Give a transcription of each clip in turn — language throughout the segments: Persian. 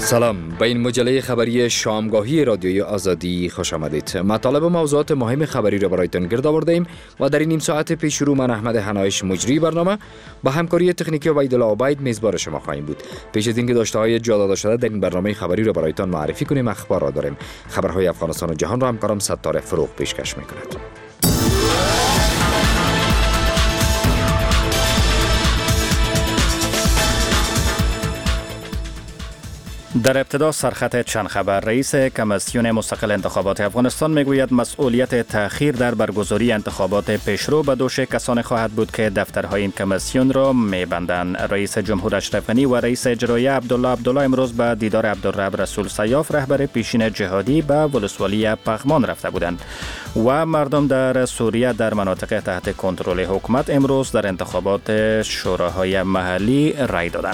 سلام، به این مجله خبری شامگاهی رادیوی آزادی خوش آمدید. مطالب و موضوعات مهم خبری را برایتان گرد آورده‌ایم و در این نیم ساعت پیش رو من احمد حنایش مجری برنامه با همکاری تکنیکی وحیدالله عبید میزبان شما خواهیم بود. پیش از اینکه داشته‌های جا داده شده در این برنامه خبری را برایتان معرفی کنیم، اخبار را داریم. خبرهای افغانستان و جهان را همکارم ستاره فروغ پیشکش می‌کند. در ابتدا سرخط چند خبر. رئیس کمیسیون مستقل انتخابات افغانستان میگوید مسئولیت تأخیر در برگزاری انتخابات پیشرو به دوش کسانی خواهد بود که دفترهای این کمیسیون را میبندند. رئیس جمهور اشرف غنی و رئیس اجرایی عبدالله امروز به دیدار عبدالرب رسول سیاف رهبر پیشین جهادی به ولسوالی پغمان رفته بودند و مردم در سوریه در مناطق تحت کنترل حکومت امروز در انتخابات شوراهای محلی رای دادند.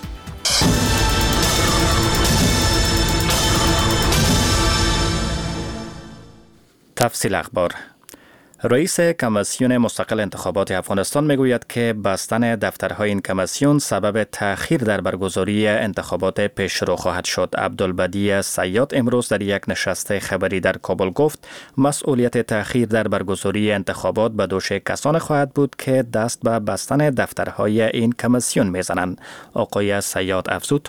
تفصیل اخبار. رئیس کمیسیون مستقل انتخابات افغانستان میگوید که بستن دفترهای این کمیسیون سبب تأخیر در برگزاری انتخابات پیشرو خواهد شد. عبدالبدی صیاد امروز در یک نشست خبری در کابل گفت مسئولیت تأخیر در برگزاری انتخابات به دوش کسان خواهد بود که دست به بستن دفترهای این کمیسیون میزنند. آقای صیاد افزود: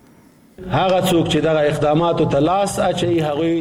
هغه څوک چې دغه اقدامات او تلاس اچي هغوی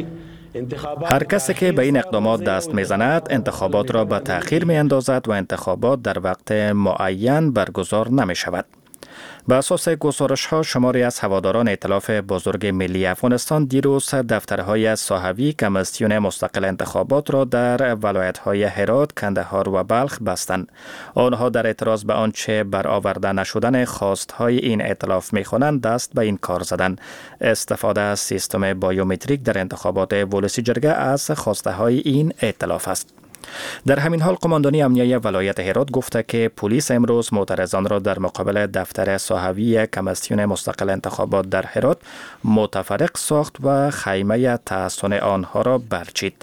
هر کسی که به این اقدامات دست میزند انتخابات را به تأخیر می اندازد و انتخابات در وقت معین برگزار نمی شود. به اساس گزارش ها شماری از هواداران ائتلاف بزرگ ملی افغانستان دیروز دفترهای صاحبی کمیسیون مستقل انتخابات را در ولایت های هرات، کندهار و بلخ بستند. آنها در اعتراض به آنچه برآورده نشدن خواستهای این ائتلاف می‌خوانند دست به این کار زدند. استفاده از سیستم بایومتریک در انتخابات ولسی جرگه از خواسته های این ائتلاف است. در همین حال قماندانی امنیه ولایت هرات گفته که پلیس امروز معترضان را در مقابل دفتر صاحبی کمیسیون مستقل انتخابات در هرات متفرق ساخت و خیمه تحصن آنها را برچید.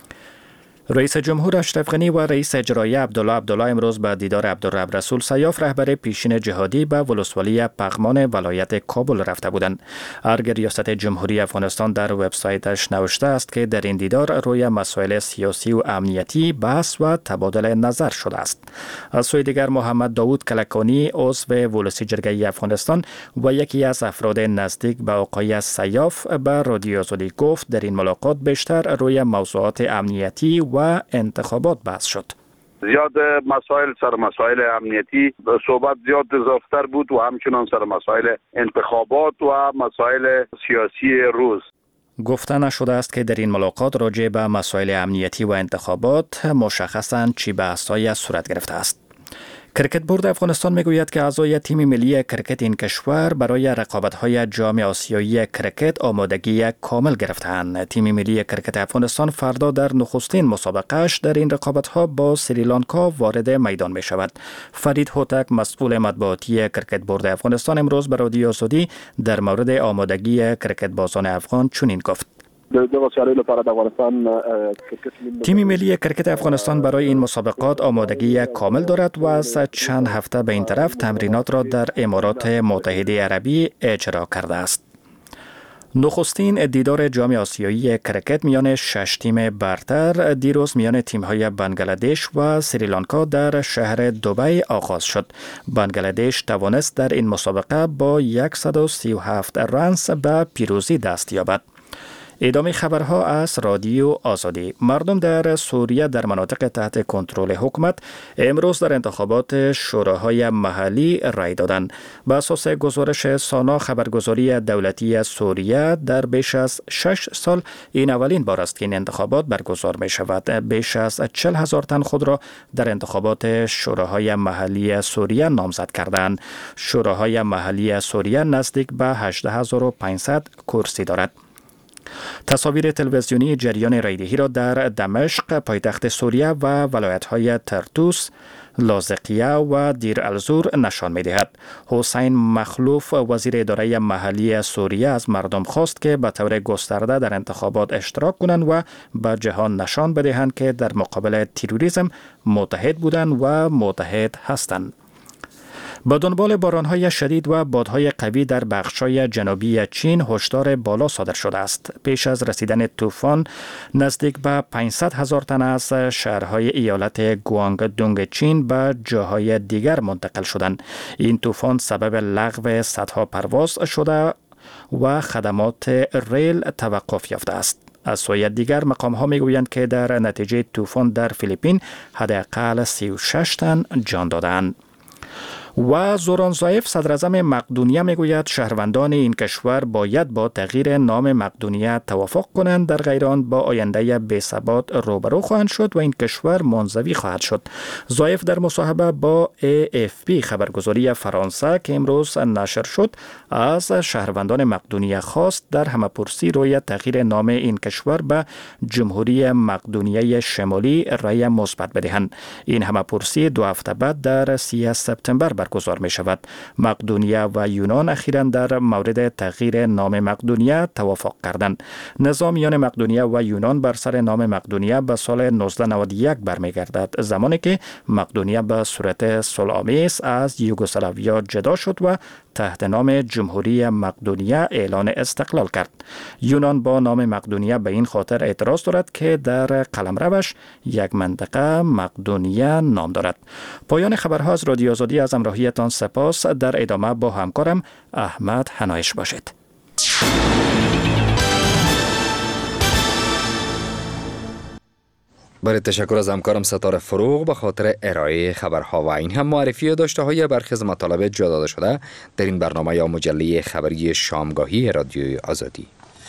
رئیس جمهور اشرف غنی و رئیس اجرایی عبدالله امروز به دیدار عبدالرب رسول سیاف رهبر پیشین جهادی به ولسوالی پغمان ولایت کابل رفته بودند. ارگ ریاست جمهوری افغانستان در وبسایتش نوشته است که در این دیدار روی مسائل سیاسی و امنیتی بحث و تبادل نظر شده است. از سوی دیگر محمد داوود کلکانی عضو ولسی جرگه افغانستان و یکی از افراد نزدیک به آقای سیاف به رادیو آزادی گفت در این ملاقات بیشتر روی موضوعات امنیتی و انتخابات بحث شد. زیاد مسائل امنیتی صحبت زیاد اضافتر بود و همچنان سر مسائل انتخابات و مسائل سیاسی روز. گفته نشده است که در این ملاقات راجع به مسائل امنیتی و انتخابات مشخصاً چی بحث‌های صورت گرفته است. کرکت بورد افغانستان میگوید که اعضای تیم ملی کرکت این کشور برای رقابت‌های جام آسیایی کرکت آمادگی کامل گرفتند. تیم ملی کرکت افغانستان فردا در نخستین مسابقه‌اش در این رقابت‌ها با سریلانکا وارد میدان می‌شود. فرید هوتک مسئول مطبوعاتی کرکت بورد افغانستان امروز به رادیو آزادی در مورد آمادگی کرکت بازان افغان چنین گفت: تیم ملی کرکت افغانستان برای این مسابقات آمادگی کامل دارد و از چند هفته به این طرف تمرینات را در امارات متحده عربی اجرا کرده است. نخستین دیدار جام آسیایی کرکت میان 6 تیم برتر دیروز میان تیم‌های بنگلادش و سریلانکا در شهر دبی آغاز شد. بنگلادش توانست در این مسابقه با 137 رنز به پیروزی دست یابد. ادامه خبرها از رادیو آزادی. مردم در سوریه در مناطق تحت کنترل حکومت امروز در انتخابات شوراهای محلی رای دادند. به اساس گزارش سانا خبرگزاری دولتی سوریه در بیش از 6 سال این اولین بار است که این انتخابات برگزار می شود. بیش از 40,000 تن خود را در انتخابات شوراهای محلی سوریه نامزد کردند. شوراهای محلی سوریه نزدیک به 18,500 کرسی دارد. تصاویر تلویزیونی جریان رایدهی را در دمشق پایتخت سوریه و ولایت‌های ترتوس، لاذقیه و دیر الزور نشان می‌دهد. حسین مخلوف وزیر اداره محلی سوریه از مردم خواست که به طور گسترده در انتخابات اشتراک کنند و به جهان نشان بدهند که در مقابل تروریسم متحد بودند و متحد هستند. با دنبال بارانهای شدید و بادهای قوی در بخش‌های جنوبی چین هشدار بالا صادر شده است. پیش از رسیدن طوفان نزدیک به 500,000 تن از شهرهای ایالت گوانگدونگ چین به جاهای دیگر منتقل شدند. این طوفان سبب لغو صدها پرواز شده و خدمات ریل توقف یافته است. از سوی دیگر مقام‌ها میگویند که در نتیجه طوفان در فیلیپین حداقل 36 تن جان دادند. و زورانزایف صدراعظم مقدونیه میگوید شهروندان این کشور باید با تغییر نام مقدونیه توافق کنند، در غیر آن با آینده بی‌ثبات روبرو خواهند شد و این کشور منزوی خواهد شد. زایف در مصاحبه با AFP خبرگزاری فرانسه که امروز نشر شد از شهروندان مقدونیه خواست در همه‌پرسی روی تغییر نام این کشور به جمهوری مقدونیه شمالی رأی مثبت بدهند. این همه‌پرسی 2 هفته بعد در 30 سپتامبر برگزار می شود. مقدونیه و یونان اخیراً در مورد تغییر نام مقدونیه توافق کردند. نظام میان مقدونیه و یونان بر سر نام مقدونیه به سال 1991 برمیگردد، زمانی که مقدونیه به صورت صلح‌آمیز از یوگسلاویا جدا شد و تحت نام جمهوری مقدونیه اعلان استقلال کرد. یونان با نام مقدونیه به این خاطر اعتراض دارد که در قلمروش یک منطقه مقدونیه نام دارد. پایان خبرها از رادیو آزادی، از همراهیتان سپاس. در ادامه با همکارم احمد حنایش باشید. برای تشکر از همکارم ستاره فروغ به خاطر ارائه خبرها و این هم معرفی داشته های برخی از مطالب جا داده شده در این برنامه یا مجله خبری شامگاهی رادیوی آزادی.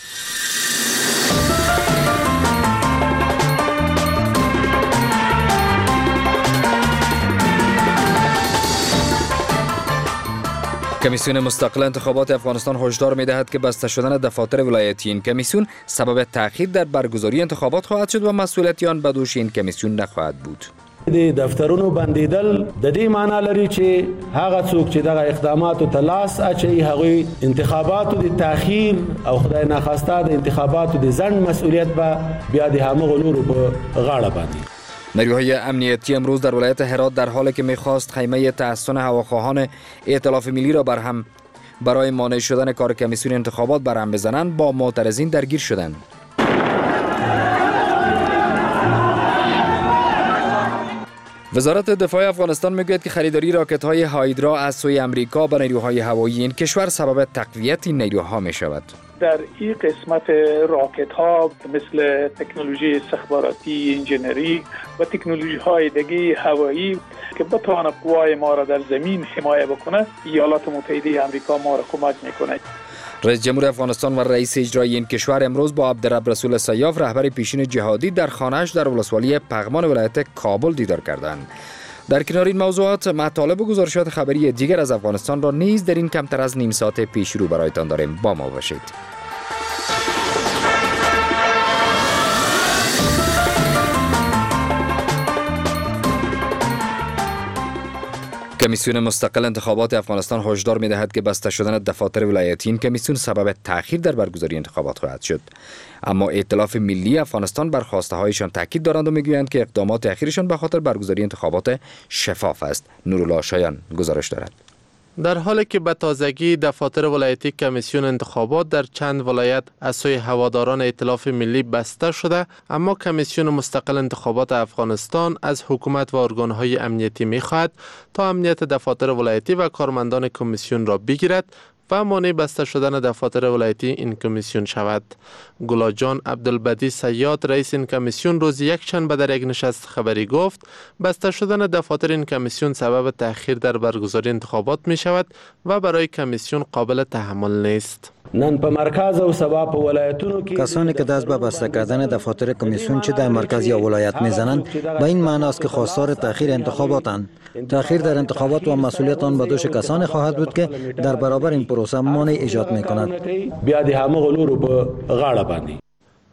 کمیسیون مستقل انتخابات افغانستان هشدار می‌دهد که بسته شدن دفاتر ولایتی این کمیسیون سبب تأخیر در برگزاری انتخابات خواهد شد و مسئولیت آن به دوش این کمیسیون نخواهد بود. د دفترونو بندیدل د دې معنی لري چې هغه څوک چې دغه اقداماتو ته لاس اچوي هغوی انتخاباتو د تأخیر او خدای ناخواسته د انتخاباتو د ځنډ مسئولیت به بیا د همغو نورو په غاړه باندې. نیروهای امنیتی امروز در ولایت هرات در حالی که می‌خواست خیمه تحصن هواخواهان ائتلاف ملی را برهم برای مانع شدن کار کمیسیون انتخابات برهم بزنند با معترضین درگیر شدند. وزارت دفاع افغانستان میگوید که خریداری راکت‌های هایدرا از سوی امریکا به نیروهای هوایی این کشور سبب تقویت این نیروها می‌شود. در این قسمت راکت ها مثل تکنولوژی استخباراتی، انجینری و تکنولوژی های دیگه هوایی که بتوانه قوای ما را در زمین حمایت بکنه، ایالات متحده آمریکا ما را کمک میکنه. رئیس جمهور افغانستان و رئیس اجرایی این کشور امروز با عبدالرب رسول سیاف رهبر پیشین جهادی در خانه‌اش در ولسوالی پغمان ولایت کابل دیدار کردند. در کنار این موضوعات مطالب و گزارشات خبری دیگر از افغانستان را نیز در این کمتر از نیم ساعت پیش رو برایتان داریم. با ما باشید. کمیسیون مستقل انتخابات افغانستان هشدار می‌دهد که بسته شدن دفاتر ولایتی این کمیسیون سبب تأخیر در برگزاری انتخابات خواهد شد. اما ائتلاف ملی افغانستان بر خواسته‌هایشان تاکید دارند و می‌گویند که اقدامات اخیرشان به خاطر برگزاری انتخابات شفاف است. نورالله شایان گزارش دارد. در حالی که به تازگی دفاتر ولایتی کمیسیون انتخابات در چند ولایت از سوی هواداران ائتلاف ملی بسته شده، اما کمیسیون مستقل انتخابات افغانستان از حکومت و ارگان‌های امنیتی می‌خواهد تا امنیت دفاتر ولایتی و کارمندان کمیسیون را بگیرد و مانع بسته شدن دفاتر ولایتی این کمیسیون شود. گلاجان عبدالبدی صیاد رئیس این کمیسیون روز یکشنبه در یک نشست خبری گفت بسته شدن دفاتر این کمیسیون سبب تأخیر در برگزاری انتخابات می شود و برای کمیسیون قابل تحمل نیست. نن په مرکز او سبا په ولایتونو کې کسانی که دست به بسته کردن دفاتر کمیسیون چه در مرکز یا ولایت میزنند به این معنی است که خواستار تأخیر انتخاباتند. تأخیر در انتخابات و مسئولیت آن به دوش کسانی خواهد بود که در برابر این پروسه مانع ایجاد میکنند. بیا د همغو نورو په غاړه باندې.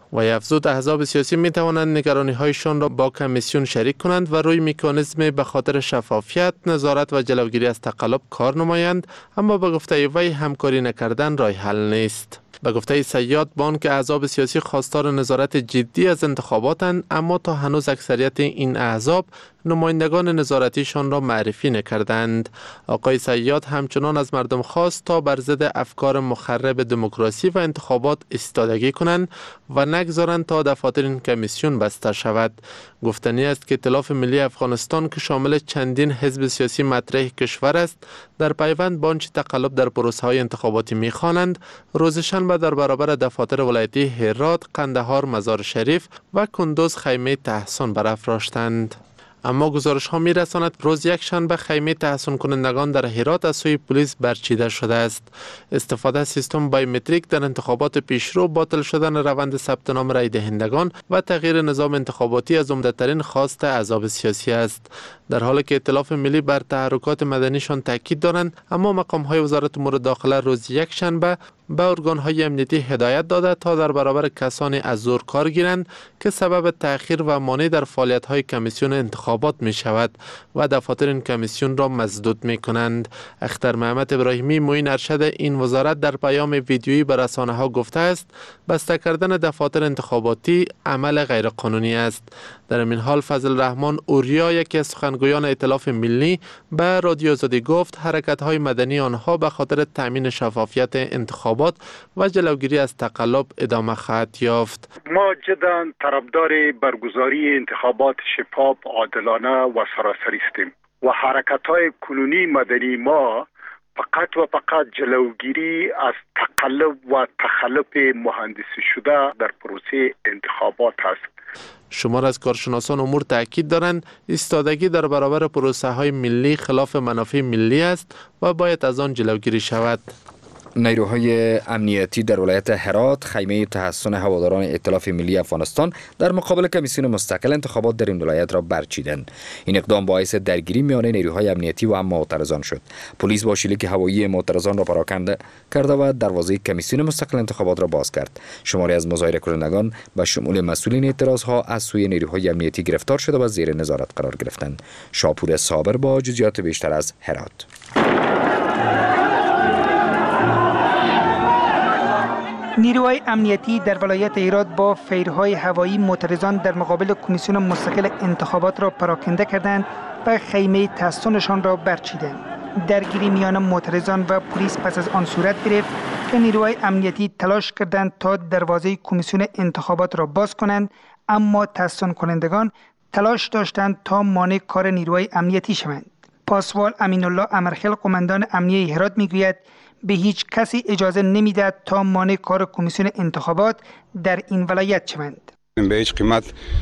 و افزود احزاب سیاسی می توانند نگرانی‌هایشان را با کمیسیون شریک کنند و روی مکانیزم به خاطر شفافیت، نظارت و جلوگیری از تقلب کار نمایند، اما به گفته وی همکاری نکردن راه حل نیست. به گفته صیاد، بانک احزاب سیاسی خواستار نظارت جدی از انتخاباتند، اما تا هنوز اکثریت این احزاب نمایندگان نظارتیشان را معرفی نکردند. آقای صیاد همچنان از مردم خواست تا بر ضد افکار مخرب دموکراسی و انتخابات ایستادگی کنند و نگذارند تا دفاتر این کمیسیون بسته شود. گفتنی است که ائتلاف ملی افغانستان که شامل چندین حزب سیاسی مطرح کشور است، در پیوند با آنچه تقلب در پروسه‌های انتخاباتی می‌خوانند، روز شنبه در برابر دفاتر ولایتی هرات، قندهار، مزار شریف و کندوز خیمه تحصن برافراشتند. اما گزارش ها می رساند روز یک شنبه خیمه تحصن کنندگان در هرات از سوی پلیس برچیده شده است. استفاده از سیستم بایومتریک در انتخابات پیشرو، باطل شدن روند ثبت نام رای دهندگان و تغییر نظام انتخاباتی از عمده‌ترین خواست احزاب سیاسی است. در حالی که ائتلاف ملی بر تحرکات مدنیشان تاکید دارند، اما مقام های وزارت امور داخله روز یک شنبه به ارگان های امنیتی هدایت داده تا در برابر کسانی از زور کار گیرند که سبب تأخیر و مانع در فعالیت های کمیسیون انتخابات می شود و دفاتر این کمیسیون را مسدود می کنند. اختر محمد ابراهیمی، معین ارشد این وزارت، در پیام ویدیویی به رسانه ها گفته است بسته کردن دفاتر انتخاباتی عمل غیر قانونی است. در این حال فضل رحمان اوریا، یکی از سخنگویان ائتلاف ملی، به رادیو آزادی گفت حرکت های مدنی آنها به خاطر تامین شفافیت انتخابات و جلوگیری از تقلب ادامه خواهد یافت. ما جدا طرفدار برگزاری انتخابات شفاف، عادلانه و سراسری هستیم و حرکت های کنونی مدنی ما فقط و فقط جلوگیری از تقلب و تخلف مهندسی شده در پروسه انتخابات است. شمار از کارشناسان امور تاکید دارند ایستادگی در برابر پروسه های ملی خلاف منافع ملی است و باید از آن جلوگیری شود. نیروهای امنیتی در ولایت هرات خیمه تحصن هواداران ائتلاف ملی افغانستان در مقابل کمیسیون مستقل انتخابات در این ولایت را برچیدند. این اقدام باعث درگیری میان نیروهای امنیتی و معترضان شد. پلیس با شلیک هوایی معترضان را پراکنده کرده و دروازه کمیسیون مستقل انتخابات را باز کرد. شماری از مظاهره کنندگان به شمول مسئولین اعتراضها از سوی نیروهای امنیتی گرفتار شده و زیر نظارت قرار گرفتند. شاپور صابر با جزئیات بیشتر از هرات. نیروهای امنیتی در ولایت هرات با فیرهای هوایی معترضان در مقابل کمیسیون مستقل انتخابات را پراکنده کردند و خیمه تحصنشان را برچیدند. درگیری میان معترضان و پلیس پس از آن صورت گرفت که نیروهای امنیتی تلاش کردند تا دروازه کمیسیون انتخابات را باز کنند، اما تحصن کنندگان تلاش داشتند تا مانع کار نیروهای امنیتی شوند. پاسوال امین الله امرخیل، قماندان امنیه هرات، میگوید به هیچ کسی اجازه نمیدهد تا مانع کار کمیسیون انتخابات در این ولایت شوند. به هیچ قیمت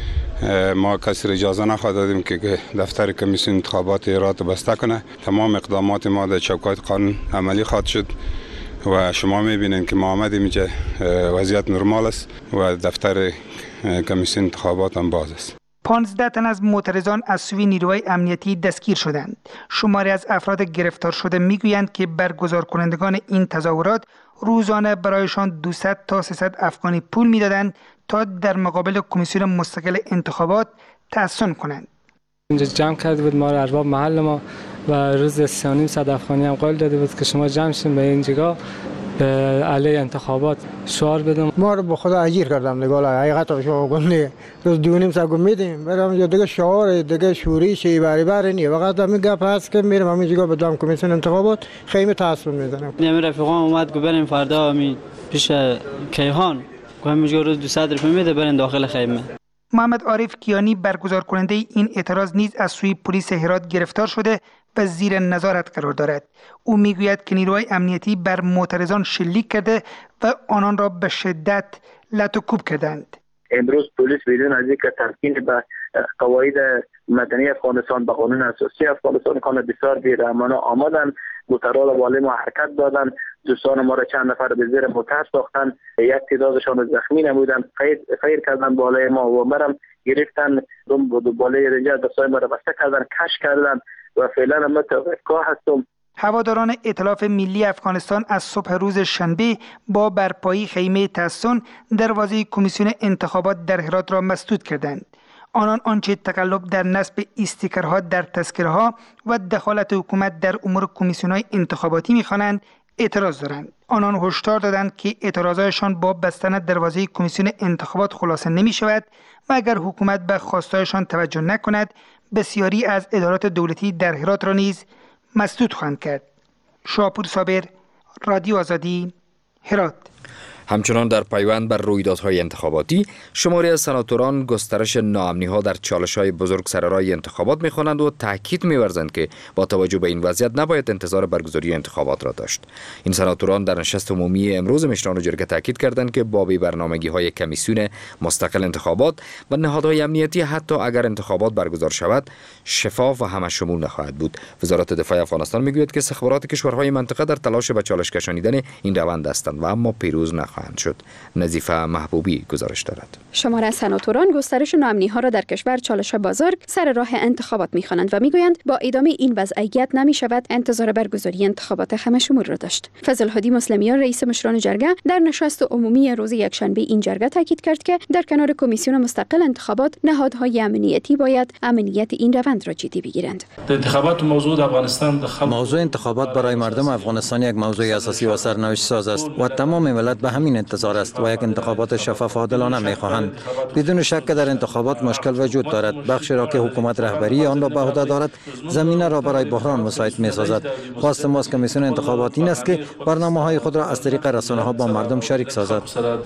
ما کسی اجازه نخواهد دادیم که دفتر کمیسیون انتخابات هرات بسته کنه. تمام اقدامات ما در چوکات قانون عملی خواهد شد و شما میبینید که ما آمدیم اینجا وضعیت نرمال است و دفتر کمیسیون انتخابات هم باز است. 15 تن از معترضان از سوی نیروهای امنیتی دستگیر شدند. شماری از افراد گرفتار شده میگویند که برگزار کنندگان این تظاهرات روزانه برایشان 200 تا 300 افغانی پول میدادند تا در مقابل کمیسیون مستقل انتخابات تحصن کنند. اینجا جمع کرده بود ما ارباب محل ما و روز 300 افغانی هم قول داده بود که شما جمع شین به این جگاه به علیه انتخابات شعار بدم. ما رو به خدا اجیر کردم نگاه حقیقت شو گونه روز 2.5 ساعت میدیم برام یه دیگه شعار دیگه شوریشی باری نی فقط همین گپ هست که میرم همین جگاه به دام کمیسیون انتخابات خیمه تحصیل میزنم. میام رفیقام اومد گفت بریم فردا می پیش کیهان گفتم جگاه روز 200 روپیه میده برین داخل خیمه. محمد عارف کیانی برگزار کننده این اعتراض نیز از سوی پلیس هرات گرفتار شده و زیر نظارت قرار دارد. او میگوید که نیروهای امنیتی بر معترضان شلیک کرده و آنان را به شدت لط و کوب کردند. امروز پلیس بدون از اینکه تمکین به قواعد مدنی افغانستان، به قانون اساسی افغانستان کانه بسیار بی‌رحمانه آمدن، موترها را والی ما حرکت دادن، دوستان ما را چند نفر به زیر موتر ساختن، یک تعدادشان زخمی نمودن، فیر کردن بالای ما و مرم گرفتن، بالای رنجر دستای ما را بسته کردن، کش کردن و فعلا ما توقع هستم. هواداران ائتلاف ملی افغانستان از صبح روز شنبه با برپایی خیمه تحصن دروازه کمیسیون انتخابات در هرات را مسدود کردند. آنان آنچه تقلب در نصب استیکرها در تذکره‌ها و دخالت حکومت در امور کمیسیون‌های انتخاباتی می‌خوانند اعتراض دارند. آنان هشدار دادند که اعتراضایشان با بستن دروازه کمیسیون انتخابات خلاصه نمی‌شود و اگر حکومت به خواستهایشان توجه نکند بسیاری از ادارات دولتی در هرات را نیز مسدود خواهند کرد. شاپور صابر، رادیو آزادی، هرات. همچنان در پیوند بر رویدادهای انتخاباتی، شماری از سناتوران گسترش ناامنی‌ها در چالش‌های بزرگ سر راه انتخابات می‌خوانند و تاکید می‌ورزند که با توجه به این وضعیت نباید انتظار برگزاری انتخابات را داشت. این سناتوران در نشست عمومی امروز مشران جرگه تاکید کردند که با برنامه‌ریزی‌های کمیسیون مستقل انتخابات و نهادهای امنیتی حتی اگر انتخابات برگزار شود، شفاف و همه‌شمول نخواهد بود. وزارت دفاع افغانستان می‌گوید که استخبارات کشورهای منطقه در تلاش به چالش کشانیدن این روند هستند و اما پیروز نخواهند شد. نظیفه محبوبی گزارش دارد. شماره از سناتوران گسترش ناامنی‌ها را در کشور چالش بزرگ سر راه انتخابات می‌خوانند و می‌گویند با ادامه این وضعیت نمی‌شود انتظار برگزاری انتخابات همه‌شمول را داشت. فضل هادی مسلمیان رئیس مشران جرگه در نشست عمومی روز یکشنبه این جرگه تاکید کرد که در کنار کمیسیون مستقل انتخابات نهادهای امنیتی باید امنیت این روند را جدی بگیرند. انتخابات موضوع افغانستان موضوع انتخابات برای مردم افغانستان یک موضوع اساسی و سرنوشت ساز است و تمام ملت به همین انتظار است و یک انتخابات شفاف و عادلانه می‌خواهند. بدون شک در انتخابات مشکل وجود دارد. بخشی را که حکومت رهبری آن را به عهده دارد زمینه را برای بحران مساعد می‌سازد. خواست ما از کمیسیون انتخابات این است که برنامه‌های خود را از طریق رسانه‌ها با مردم شریک سازد.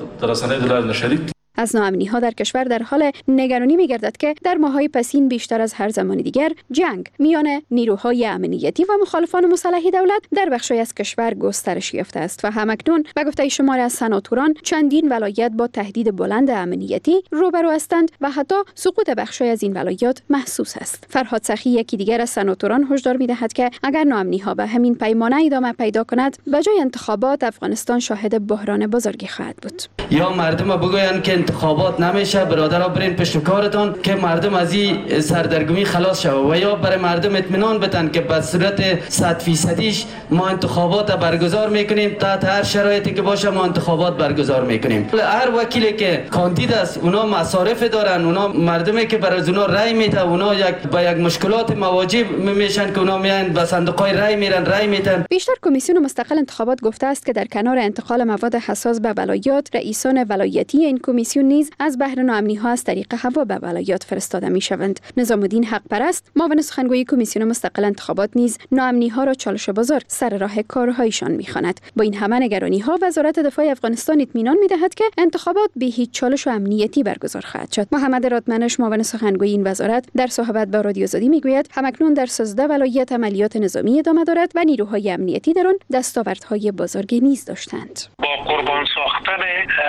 از ناامنی‌ها در کشور در حال نگرانی می‌گردد که در ماه‌های پسین بیشتر از هر زمان دیگر جنگ میان نیروهای امنیتی و مخالفان مسلح دولت در بخشی از کشور گسترش یافته است و همکنون به گفته شماری از سناتوران چندین ولایت با تهدید بلند امنیتی روبرو هستند و حتی سقوط بخشی از این ولایات محسوس است. فرهاد سخی یکی دیگر از سناتوران هشدار می‌دهد که اگر ناامنی‌ها به همین پیمانه ادامه پیدا کند به جای انتخابات افغانستان شاهد بحران بزرگی خواهد بود. یا مردم بگویند که انتخابات نمیشه، برادرها برین پشت کارتون که مردم از این سردرگمی خلاص شود و یا برای مردم اطمینان بدن که به صورت 100% ما انتخابات برگزار میکنیم، تحت هر شرایطی که باشه ما انتخابات برگزار میکنیم. هر وکیلی که کاندید است اونا مصارف دارن، اونا مردمی که برای اونا رای میده اونا با یک مشکلات مواجه میشن که اونا میان به صندوق‌های رای میرن رای میدن. بیشتر کمیسیون مستقل انتخابات گفته است که در کنار انتقال مواد حساس به ولایات، رئیسان ولایتی این کمیسیون نیز از بهر ناامنی‌ها از طریق هوا به ولایات فرستاده می‌شوند. نظام الدین حق پرست معاون سخنگوی کمیسیون مستقل انتخابات نیز ناامنی‌ها را چالش بزرگ سر راه کارهایشان می‌خواند. با این همه نگرانی‌ها وزارت دفاع افغانستان اطمینان می‌دهد که انتخابات به هیچ چالش و امنیتی برگزار خواهد شد. محمد رادمنش معاون سخنگوی این وزارت در صحبت با رادیو آزادی می‌گوید همکنون در 13 ولایت عملیات نظامی ادامه دارد و نیروهای امنیتی در آن دستاوردهای بزرگی نیز داشتند. با قربان ساختن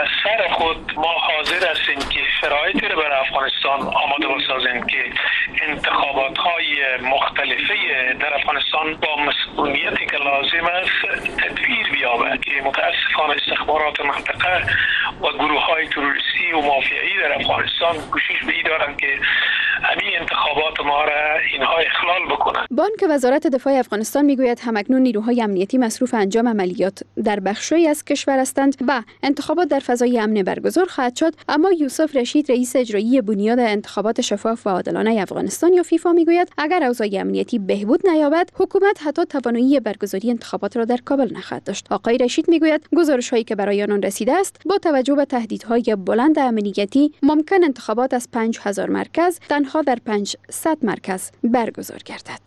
سر خود ما حاضر هستیم که شرایطی را برای افغانستان آماده بسازیم که انتخابات‌های مختلفه در افغانستان با مسئولیتی که لازم است تدبیر بیابد که متاسفانه استخبارات منطقه و گروه‌های تروریستی و مافیایی در افغانستان کوشش به این دارند که همین انتخابات ما را اینها اخلال بکنند. بانک وزارت دفاع افغانستان میگوید همکنون نیروهای امنیتی مصروف انجام عملیات در بخشی از کشور هستند و انتخابات در فضای امن برگزار خواهد شد، اما یوسف رشید رئیس اجرایی بنیاد انتخابات شفاف و عادلانه افغانستان یا فیفا میگوید اگر اوضاع امنیتی بهبود نیابد حکومت حتی توانایی برگزاری انتخابات را در کابل نخواهد داشت. آقای رشید میگوید گزارش‌هایی که برای آنان رسیده است با توجه به تهدیدهای بلند امنیتی ممکن انتخابات از 5000 مرکز تنها در 500 مرکز برگزار گردد.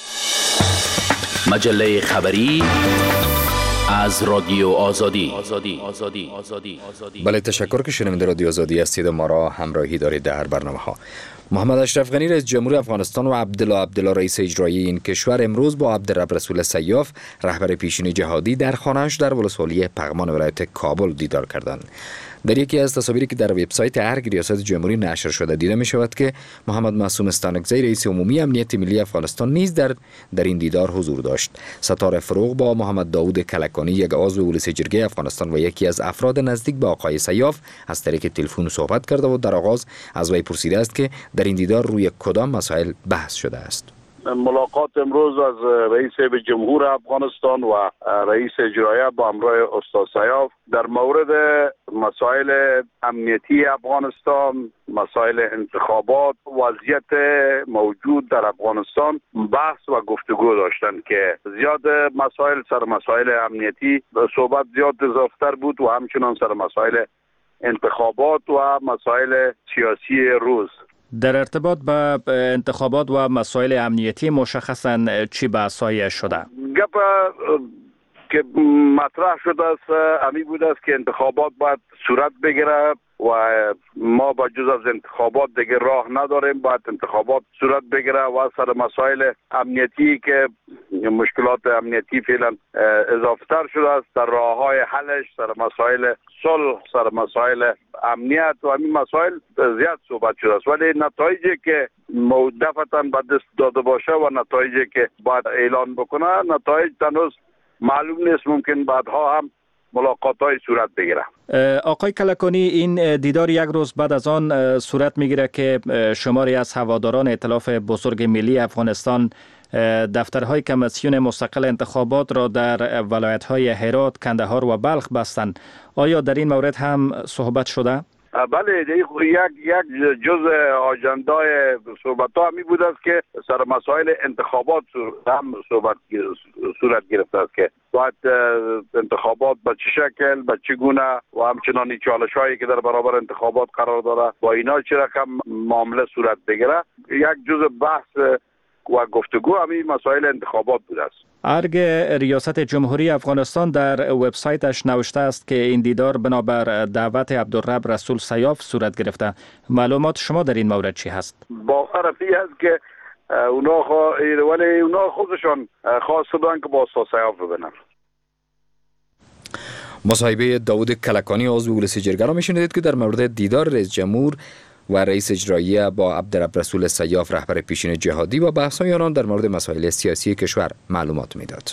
مجله خبری از رادیو آزادی. بله، تشکر که شنونده رادیو آزادی هستید و ما را همراهی دارید در برنامه‌ها. محمد اشرف غنی رئیس جمهور افغانستان و عبدالله رئیس اجرایی این کشور امروز با عبدالرب رسول سیاف رهبر پیشین جهادی در خانه‌اش در ولسوالی پغمان ولایت کابل دیدار کردند. در یکی از تصاویری که در وبسایت ارگ ریاست جمهوری نشر شده دیده می شود که محمد معصوم استانکزی رئیس عمومی امنیت ملی افغانستان نیز در این دیدار حضور داشت. ستاره فروغ با محمد داود کلکانی یک عضو مجلس جرگه افغانستان و یکی از افراد نزدیک به آقای سیاف از طریق تلفن صحبت کرده و در آغاز از وی پرسیده است که در این دیدار روی کدام مسائل بحث شده است. ملاقات امروز از رئیس جمهور افغانستان و رئیس اجرایه با همراه استاد سیاف در مورد مسائل امنیتی افغانستان، مسائل انتخابات، وضعیت موجود در افغانستان بحث و گفتگو داشتند که زیاد مسائل سر مسائل امنیتی صحبت زیاد اضافتر بود و همچنان سر مسائل انتخابات و مسائل سیاسی روز. در ارتباط به انتخابات و مسائل امنیتی مشخصاً چی بحث‌های شده؟ گپ که مطرح شده است امی بود است که انتخابات باید صورت بگیره و ما با جز از انتخابات دیگه راه نداریم، باید انتخابات صورت بگیره و سر مسائل امنیتی که مشکلات امنیتی فعلا اضافتر شده است در راه‌های حلش، سر مسائل صلح، سر مسائل امنیت و همین مسائل زیاد صحبت شده است، ولی نتایجی که دفعتاً به دست داده باشه و نتایجی که باید اعلان بکنه نتایج هنوز معلوم نیست، ممکن بعدها هم ملاقات‌های صورت بگیره. آقای کلکانی، این دیدار یک روز بعد از آن صورت میگیره که شماری از هواداران ائتلاف بزرگ ملی افغانستان دفترهای کمیسیون مستقل انتخابات را در ولایت‌های هرات، کندهار و بلخ بستند. آیا در این مورد هم صحبت شده؟ بله، یک جزء آجندای صحبت‌ها همی بود است که سر مسائل انتخابات هم صورت گرفته است که باید انتخابات به چه شکل، به چه گونه و همچنان چالش‌هایی که در برابر انتخابات قرار داره با اینا چه رقم معامله صورت بگیره. یک جزء بحث و گفتگو همین مسائل انتخابات بوده است. ارگ ریاست جمهوری افغانستان در وبسایتش نوشته است که این دیدار بنابر دعوت عبدالرب رسول سیاف صورت گرفته. معلومات شما در این مورد چی هست؟ باور فی است که اونا خودشان خواست بودن که با استاد سیاف ببینن. مصاحبه داوود کلکانی عضو مجلس جرگه را میشنیدید که در مورد دیدار رئیس جمهور و رئیس اجرایی با عبدالرب رسول سیاف رهبر پیشین جهادی و بحث‌های آنان در مورد مسائل سیاسی کشور معلومات میداد.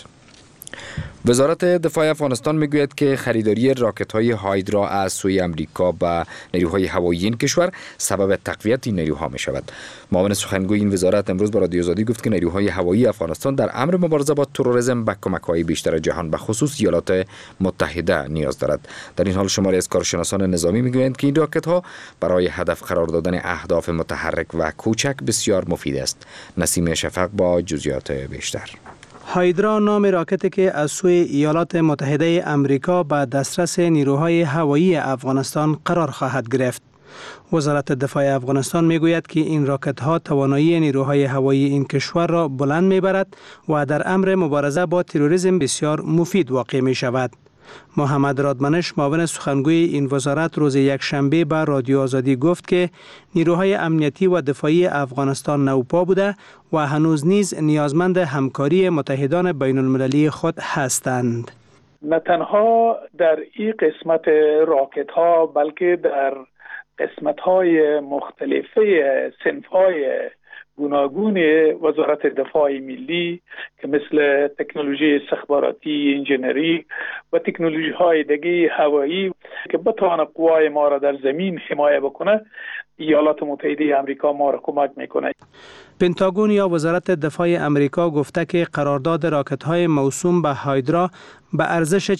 وزارت دفاع افغانستان میگوید که خریداری راکت‌های هایدرا از سوی امریکا به نیروهای هوایی این کشور سبب تقویت این نیروها می شود. معاون سخنگوی این وزارت امروز با رادیو آزادی گفت که نیروهای هوایی افغانستان در امر مبارزه با تروریسم به کمک‌های بیشتر جهان به خصوص ایالات متحده نیاز دارد. در این حال شماری از کارشناسان نظامی میگویند که این راکت‌ها برای هدف قرار دادن اهداف متحرک و کوچک بسیار مفید است. نسیم شفق با جزئیات بیشتر. هایدرا نام راکتی که از سوی ایالات متحده امریکا به دسترس نیروهای هوایی افغانستان قرار خواهد گرفت. وزارت دفاع افغانستان میگوید که این راکت ها توانایی نیروهای هوایی این کشور را بلند میبرد و در امر مبارزه با تروریسم بسیار مفید واقع می شود. محمد رادمنش معاون سخنگوی این وزارت روز یکشنبه به رادیو آزادی گفت که نیروهای امنیتی و دفاعی افغانستان نوپا بوده و هنوز نیز نیازمند همکاری متحدان بین المللی خود هستند. نه تنها در این قسمت راکت ها بلکه در قسمت های مختلفه صنف های گوناگون وزارت دفاع ملی که مثل تکنولوژی استخباراتی، انجینری و تکنولوژی های دیگه هوایی که بتوانه قوای ما را در زمین حمایت بکنه، ایالات متحده امریکا ما را کمک میکنه. پنتاگون یا وزارت دفاع امریکا گفته که قرارداد راکت های موسوم به هایدرا به ارزش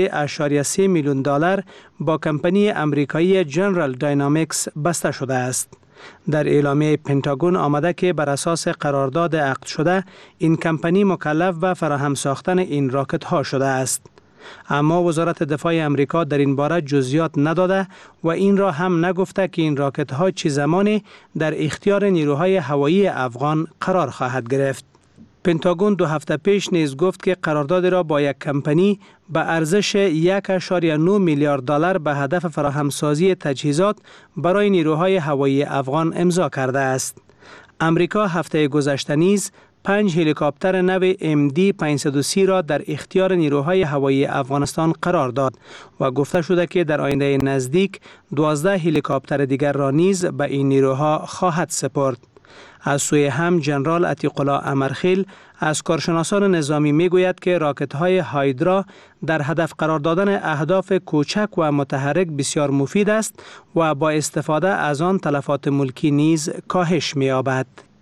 43.3 میلیون دلار با کمپانی امریکایی جنرال داینامیکس بسته شده است. در اعلامیه پنتاگون آمده که بر اساس قرارداد عقد شده این کمپانی مکلف به فراهم ساختن این راکت ها شده است. اما وزارت دفاع امریکا در این باره جزئیات نداده و این را هم نگفته که این راکت ها چه زمانی در اختیار نیروهای هوایی افغان قرار خواهد گرفت. پنتاگون 2 هفته پیش نیز گفت که قرارداد را با یک کمپانی به ارزش 1.9 میلیارد دلار به هدف فراهمسازی تجهیزات برای نیروهای هوایی افغان امضا کرده است. امریکا هفته گذشته نیز 5 هلیکوپتر نو MD-530 را در اختیار نیروهای هوایی افغانستان قرار داد و گفته شده که در آینده نزدیک 12 هلیکوپتر دیگر را نیز به این نیروها خواهد سپرد. از سوی هم جنرال عتیق الله امرخیل از کارشناسان نظامی میگوید که راکت‌های هایدرا در هدف قرار دادن اهداف کوچک و متحرک بسیار مفید است و با استفاده از آن تلفات ملکی نیز کاهش می‌یابد.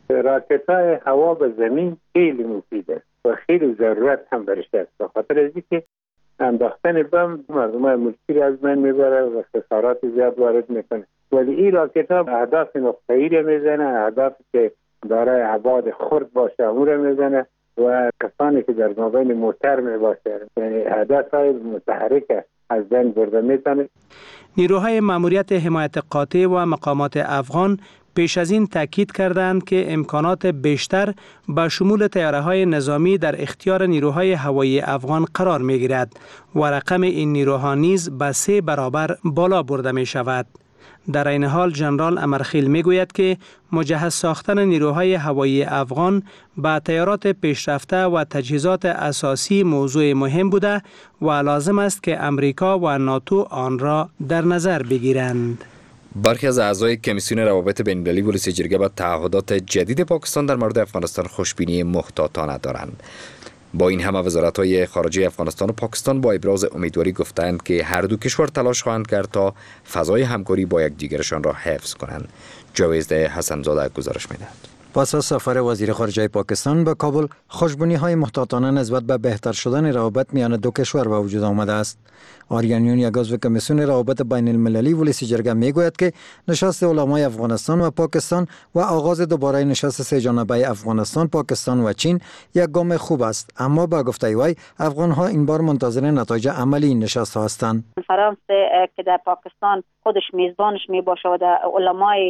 راکت‌های هوا به زمین خیلی مفیده و خیلی ضرورت هم برش است، به خاطر از اینکه انداختن بم مردم ملکی را از بین میبره و خسارات زیاد وارد میکنه. ولی این راکت‌ها اهداف نقطه‌ای را میزنه، اهدافی که دارای ابعاد خرد باشه اون را میزنه و کسانی که در مابین موتر میباشه، یعنی اهداف‌های متحرک از بین برده میتونه. نیروهای ماموریت حمایت قاطع و مقامات افغان پیش از این تاکید کردند که امکانات بیشتر به شمول طیاره‌های نظامی در اختیار نیروهای هوایی افغان قرار می‌گیرد و رقم این نیروها نیز به 3 برابر بالا برده می‌شود. در این حال ژنرال امرخیل میگوید که مجهز ساختن نیروهای هوایی افغان با طیارات پیشرفته و تجهیزات اساسی موضوع مهم بوده و لازم است که امریکا و ناتو آن را در نظر بگیرند. برخی از اعضای کمیسیون روابط بین‌المللی ولسی جرگه با تعهدات جدید پاکستان در مورد افغانستان خوشبینی محتاطانه دارند. با این همه وزارت‌های خارجه افغانستان و پاکستان با ابراز امیدواری گفتند که هر دو کشور تلاش خواهند کرد تا فضای همکاری با یکدیگرشان را حفظ کنند. جاوید حسن‌زاده گزارش می‌دهد. پس از سفر وزیر خارجه پاکستان به کابل، خوشبینی‌های محتاطانه نسبت به بهتر شدن روابط میان دو کشور به وجود آمده است. آریانیون یک عضو کمیسیون روابط بین المللی ولسی جرگه میگوید که نشست علمای افغانستان و پاکستان و آغاز دوباره نشست سه جانبه افغانستان، پاکستان و چین یک گام خوب است، اما با گفته وی افغان‌ها این بار منتظر نتایج عملی این نشست هستند. فرانسه که در پاکستان خودش میزبانش می باشه و در علمای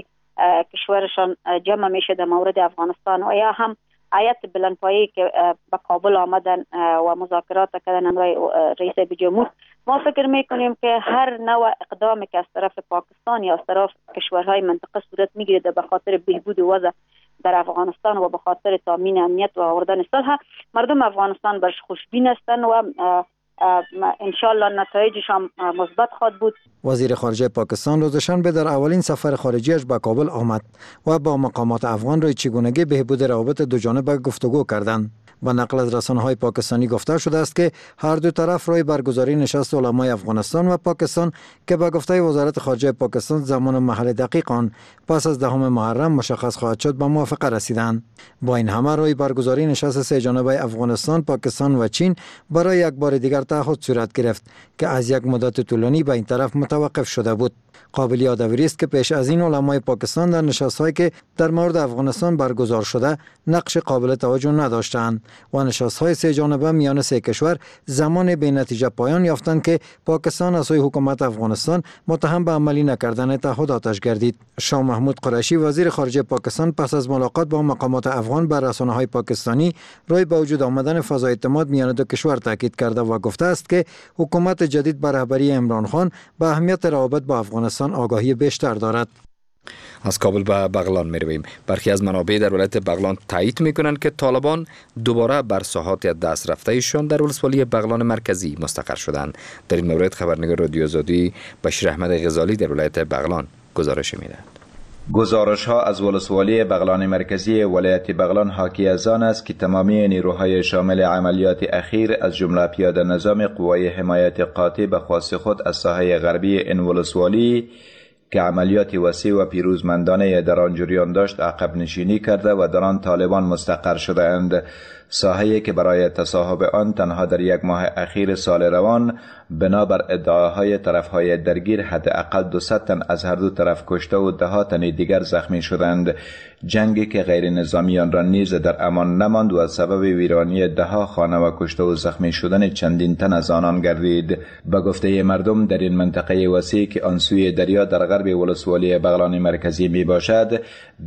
کشورشان جمع میشه در مورد افغانستان و یا هم هیئت بلندپایه‌ای که به کابل آمدن و مذاکرات کردن امروی رئیس جمهور، ما فکر میکنیم که هر نوع اقدامی که از طرف پاکستان یا از طرف کشورهای منطقه صورت میگیره به خاطر بهبود وضع در افغانستان و به خاطر تامین امنیت و آوردن صلح، مردم افغانستان برش خوشبین هستند و انشالله نتایجش هم مثبت خواهد بود. وزیر خارجه پاکستان روز شنبه در اولین سفر خارجیش به کابل آمد و با مقامات افغان روی چگونگی بهبود روابط دو جانبه گفتگو کردند. با نقل از رسانه‌های پاکستانی گفته شده است که هر دو طرف روی برگزاری نشست علمای افغانستان و پاکستان که به گفته وزارت خارجه پاکستان زمان و محل دقیق آن پس از 10 محرم مشخص خواهد شد به موافقه رسیدند. با این همه روی برگزاری نشست سه جانبه افغانستان، پاکستان و چین برای یک بار دیگر تعهد صورت گرفت که از یک مدت طولانی به این طرف متوقف شده بود. قابل یادآوری است که پیش از این علمای پاکستان در نشست‌هایی که در مورد افغانستان برگزار شده نقش قابل توجه نداشتند و نشست‌های سه جانبه میان سه کشور زمان به نتیجه پایان یافتند که پاکستان از سوی حکومت افغانستان متهم به عملی نکردن تعهداتش گردید. شاه محمود قریشی وزیر خارجه پاکستان پس از ملاقات با مقامات افغان بر رسانه‌های پاکستانی روی به وجود آمدن فضای اعتماد میان دو کشور تاکید کرده و گفته است که حکومت جدید به رهبری عمران خان به اهمیت روابط با افغانستان آگاهی بیشتر دارد. از کابل به بغلان می‌رویم. برخی از منابع در ولایت بغلان تایید می‌کنند که طالبان دوباره بر ساحات دست رفته‌شان در ولسوالی بغلان مرکزی مستقر شدند. در این مورد خبرنگار رادیو آزادی بشیر احمد غزالی در ولایت بغلان گزارش می‌دهد. گزارش‌ها از ولسوالی بغلان مرکزی ولایت بغلان حاکی از آن است که تمامی نیروهای شامل عملیات اخیر از جمله پیاده نظام قوای حمایت قاطع به خواست خود از ساحه غربی این ولسوالی که عملیات وسیع و پیروزمندانه در آن جریان داشت عقب نشینی کرده و در آن طالبان مستقر شده‌اند. ساحه‌ای که برای تصاحب آن تنها در یک ماه اخیر سال روان بنابر ادعاهای طرفهای درگیر حداقل 200 تن از هر دو طرف کشته و 10 تن دیگر زخمی شدند. جنگی که غیر نظامیان را نیز در امان نماند و سبب ویرانی 10 خانه و کشته و زخمی شدن چندین تن از آنان گردید. به گفته مردم در این منطقه وسیع که آن سوی دریا در غرب ولسوالی بغلان مرکزی می باشد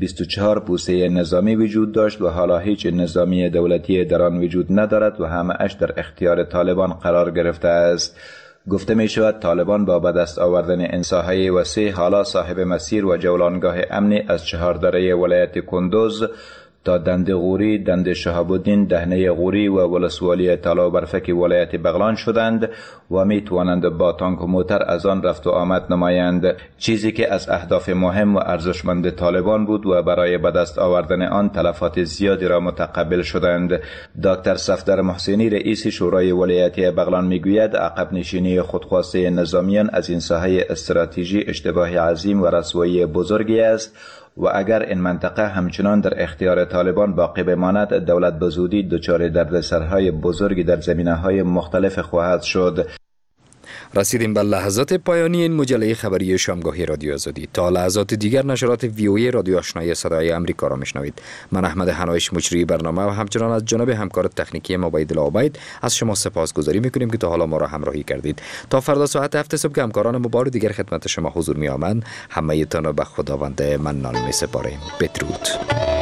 24 پوسته نظامی وجود داشت و حالا هیچ نظامی دولتی در آن وجود ندارد و همه اش در اختیار طالبان قرار گرفته است. گفته می شود طالبان با به دست آوردن این ساحه وسیع حالا صاحب مسیر و جولانگاه امنی از 4 دره ولایت کندوز تا دند غوری، دند شهاب الدین، دهنه غوری و ولسوالی طلا برفک ولایت بغلان شدند و می توانند با تانک و موتر از آن رفت و آمد نمایند، چیزی که از اهداف مهم و ارزشمند طالبان بود و برای به دست آوردن آن تلفات زیادی را متقبل شدند. دکتر صفدر محسنی رئیس شورای ولایت بغلان میگوید عقب نشینی خودخواسته نظامیان از این ساحه استراتژی اشتباه عظیم و رسوایی بزرگی است و اگر این منطقه همچنان در اختیار طالبان باقی بماند، دولت به زودی دچار دردسرهای بزرگی در زمینه‌های مختلف خواهد شد. رسیدیم به لحظات پایانی این مجله خبری شامگاهی رادیو آزادی. تا لحظات دیگر نشرات وی رادیو آشنای صدای امریکا را میشنوید. من احمد حنایش مجری برنامه و همچنان از جانب همکار تکنیکی ما عبیدالله عبید از شما سپاسگزاری میکنیم که تا حالا ما را همراهی کردید. تا فردا ساعت 7 صبح که همکاران ما بار دیگر خدمت شما حضور می‌آیند، همه تان را به خداوند منان می‌سپاریم. بدرود.